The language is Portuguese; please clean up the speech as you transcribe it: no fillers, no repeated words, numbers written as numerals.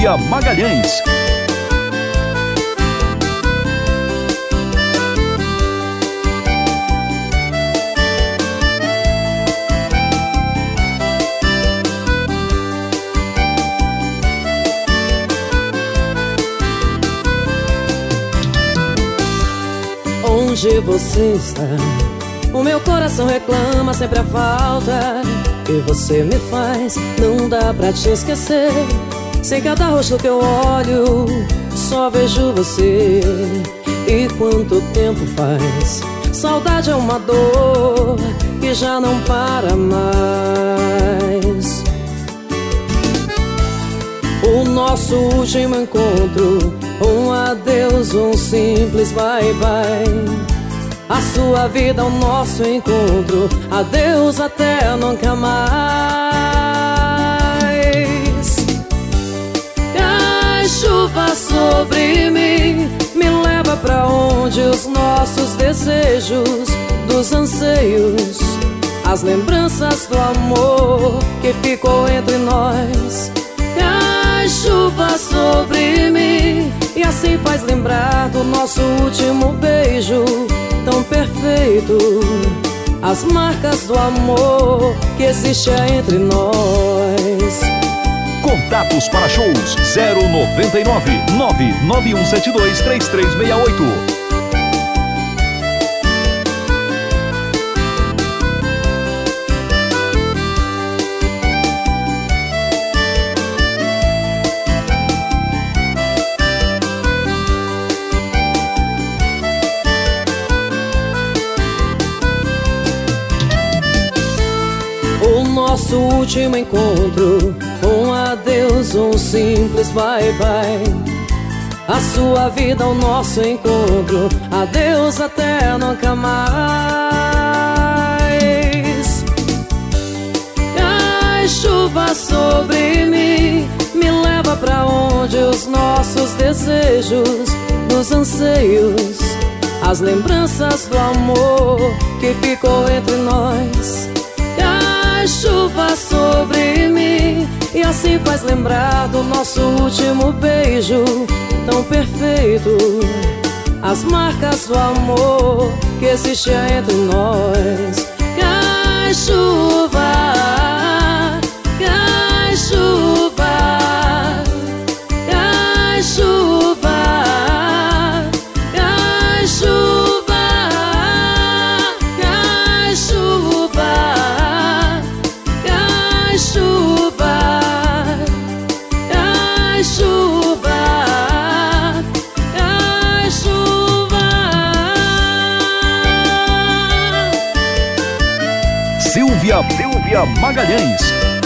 Silvia Magalhães. Onde você está? O meu coração reclama sempre a falta que você me faz. Não dá pra te esquecer. Sem cada rosto que eu olho, só vejo você. E quanto tempo faz? Saudade é uma dor que já não para mais. O nosso último encontro, um adeus, um simples bye-bye. A sua vida, o nosso encontro, adeus até nunca mais. Cai chuva sobre mim, me leva pra onde os nossos desejos, dos anseios, as lembranças do amor que ficou entre nós. Cai chuva sobre mim e assim faz lembrar do nosso último beijo tão perfeito, as marcas do amor que existe entre nós. Contatos para shows 099 99172 3368. Nosso último encontro, um adeus, um simples bye-bye. A sua vida, o nosso encontro, adeus até nunca mais. Cai chuva sobre mim, me leva pra onde os nossos desejos, dos anseios, as lembranças do amor que ficou entre nós. Cai chuva sobre mim e assim faz lembrar do nosso último beijo tão perfeito, as marcas do amor que existia entre nós. Cai chuva, cai chuva, cai chuva, cai chuva, cai chuva, cai chuva, cai chuva, cai chuva. Silvia Magalhães.